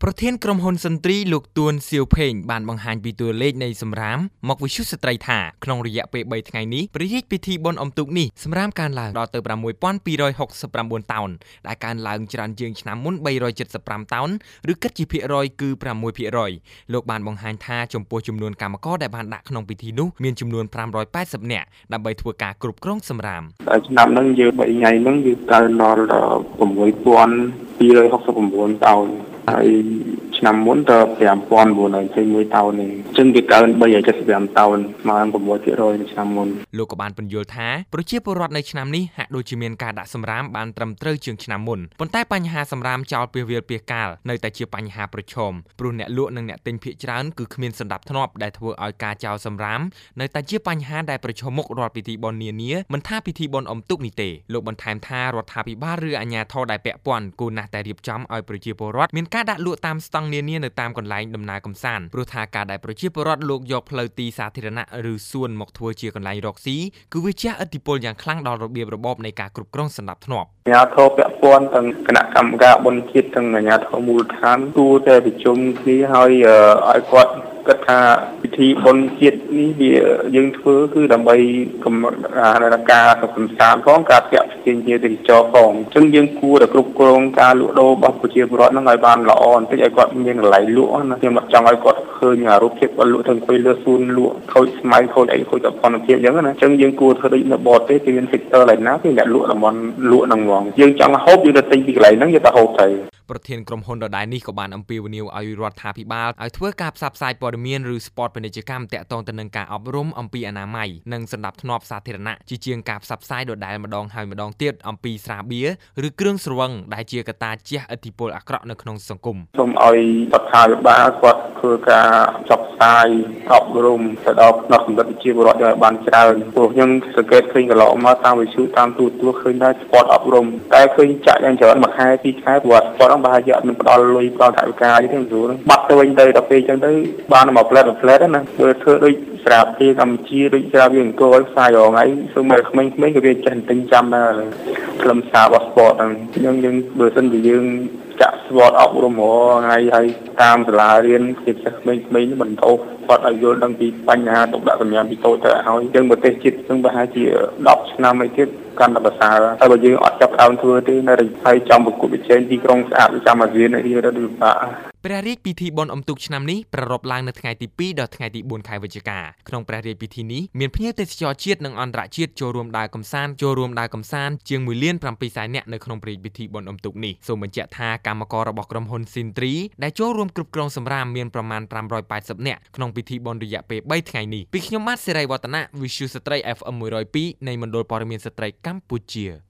ប្រធានក្រុមហ៊ុនសន្ទ្រីលោកទួនសៀវភេងបានបង្ហាញពីតួលេខនៃសម្រាមមកវិទ្យុស្ត្រីថាក្នុងរយៈពេល3ថ្ងៃនេះព្រះរាជពិធីបុណ្យអុំទូកនេះសម្រាមកើនឡើងដល់ទៅ6269តោនដែលកើនឡើងច្រើនជាងឆ្នាំមុន375តោនឬគិតជាភាគរយគឺ6%លោកបានបង្ហាញថាចំពោះចំនួនកម្មករដែលបានដាក់ក្នុងពិធីនោះមានចំនួន580នាក់ដើម្បីធ្វើការគ្រប់គ្រងសម្រាមឆ្នាំហ្នឹងយើង3ថ្ងៃហ្នឹងគឺកើនដល់6269តោនហើយឆ្នាំមុនទៅ5921តោននេះអញ្ចឹងវាកើន375តោនស្មើនឹង6%នៅឆ្នាំមុនលោកក៏បានពន្យល់ថាប្រជាពលរដ្ឋនៅឆ្នាំនេះហាក់ដូចជាមានការដាក់សម្រាមបានត្រឹមត្រូវជាងឆ្នាំមុនប៉ុន្តែបញ្ហាសម្រាមចោលពាសវាលពាសកាលនៅតែជាបញ្ហាប្រឈមព្រោះអ្នកលក់និងអ្នកទិញភាគច្រើនគឺគ្មានសណ្ដាប់ធ្នាប់ដែលធ្វើឲ្យការចោលសម្រាមនៅតែជាបញ្ហាដែលប្រឈមមុខរាល់ពិធីបុណ្យនានាមិនថាពិធីបុណ្យអុំទូកនេះទេលោកបន្ថែមថារដ្ឋាភិបាលឬអាជ្ញាធរដែលពាក់ព័ន្ធគួរណាស់តែរៀបចំឲ្យប្រជាពលរដ្ឋមានការដាក់លក់តាមស្តង់នានានៅតាមកន្លែងដំណើរកម្សាន្តព្រោះថាការដែលប្រជាពលរដ្ឋលោកយកផ្លូវទីសាធារណៈឬសួនមកធ្វើជាកន្លែងរកស៊ីគឺវាជះឥទ្ធិពលយ៉ាងខ្លាំងដល់របៀបរបបនៃការគ្រប់គ្រងសណ្ដាប់ធ្នាប់អាជ្ញាធរពាក់ព័ន្ធទាំងគណៈកម្មការបុណ្យជាតិទាំងអាជ្ញាធរមូលដ្ឋានគួរតែប្រជុំគ្នាឲ្យគាត់គិតថាពិធីបុណ្យជាតិនេះវាយើងធ្វើគឺដើម្បីកម្រិតការសម្សានផងការពាក់ផ្សេងជាទេសចរផងអញ្ចឹងយើងគួរតែគ្រប់គ្រងការលក់ដូររបស់ប្រជាពលរដ្ឋហ្នឹងឲ្យបានល្អបន្តិចឲ្យគាត់មានកន្លែងលក់ណាខ្ញុំអត់ចង់ឲ្យគាត់ឃើញរូបភាពគាត់លក់ទៅអង្គុយលើសួនលក់ខូចស្មៅខូចអីខូចសកម្មភាពអញ្ចឹងណាអញ្ចឹងយើងគួរធ្វើដូចនៅបរទេសគេមាន sector ឡើយណាគេអ្នកលក់តំបន់លក់ហ្នឹងហ្មងយើងចង់ហូបយើងទៅទិញពីកន្លែងហ្នឹងយើងទៅហូបទៅប្រធានក្រុមហ៊ុនដដែលនេះក៏បានអំពាវនាវឲ្យរដ្ឋាភិបាលឲ្យធ្វើការផ្សព្វផ្សាយព័ត៌មានឬស្ពតពាណិជ្ជកម្មទាក់ទងទៅនឹងការអប់រំអំពីអនាម័យនិងសណ្ដាប់ធ្នាប់សាធារណៈជាជាងការផ្សព្វផ្សាយដដែលម្ដងហើយម្ដងទៀតអំពីស្រាបៀរឬគ្រឿងស្រវឹងដែលជាកត្តាជះឥទ្ធិពលអាក្រក់នៅក្នុងសង្គមសូមឲ្យរដ្ឋាភិបាលគាត់ធ្វើការផ្សព្វផ្សាយអប់រំទៅដល់ផ្នែកសម្បត្តិប្រជាពលរដ្ឋឲ្យបានច្រើនព្រោះខ្ញុំសង្កេតឃើញកន្លងមកតាមវិទ្យុតាមទូរទស្សន៍ឃើញថាស្ពតអប់រំតែឃើញចាក់យ៉ាងច្រើនមួយខែពីរខែព្រោះស្ពតហ្នឹងប្រហែលជាអត់មានផ្ដល់លុយផ្ដល់ថវិកាអីទេមិនស្រួលបាត់ទៅវិញទៅដល់ពេលអញ្ចឹងទៅបានមកផ្លែតណាធ្វើដូចស្រាប់ពីកម្ពុជាដូចស្រាប់វាអង្គរផ្សាយរងថ្ងៃសូមឲ្យក្មេងៗក៏វាចេះទិញចាំដែរខ្លឹមសាររបស់ស្ពតហ្នឹងយើងបើសិនជាយើងចាក់ស្ពតអប់រំរាល់ថ្ងៃហើយតាមសាលារៀនជាពិសេសក្មេងៗបន្តគាត់ឲ្យយល់ដឹងពីបញ្ហាទុកដាក់សម្ញាំពីតូចទៅឲ្យយើងប្រទេសជាតិនឹងប្រហែលជា10ឆ្នាំអីទៀតកាន់តែប្រសើរហើយបើយើងអត់ចាប់ផ្ដើមធ្វើទេនៅហើយចំប្រគល់ប្រជែងទីក្រុងស្អាតចាំអាស៊ាននេះវាទៅពិបាកព្រះរាជពិធីបុណ្យអុំទូកឆ្នាំនេះប្រារព្ធឡើងនៅថ្ងៃទី2ដល់ថ្ងៃទី4ខែវិច្ឆិកាក្នុងព្រះរាជពិធីនេះមានភ្ញៀវទេសចរជាតិនិងអន្តរជាតិចូលរួមដើរកម្សាន្តជាង1.7 លាននាក់នៅក្នុងព្រះរាជពិធីបុណ្យអុំទូកនេះសូមបញ្ជាក់ថាកម្មកររបស់ក្រុមហ៊ុនស៊ីនទ្រីដែលចូលរួមគ្រប់គ្រងសម្រាមមានប្រមាណ580នាក់ក្នុងពិធីបុណ្យរយៈពេល3ថ្ងៃនេះពីខ្ញុំបាទសេរីវឌ្ឍនៈ Visual ស្ត្រី FM 102នៃមណ្ឌលព័ត៌មានស្ត្រីកម្ពុជា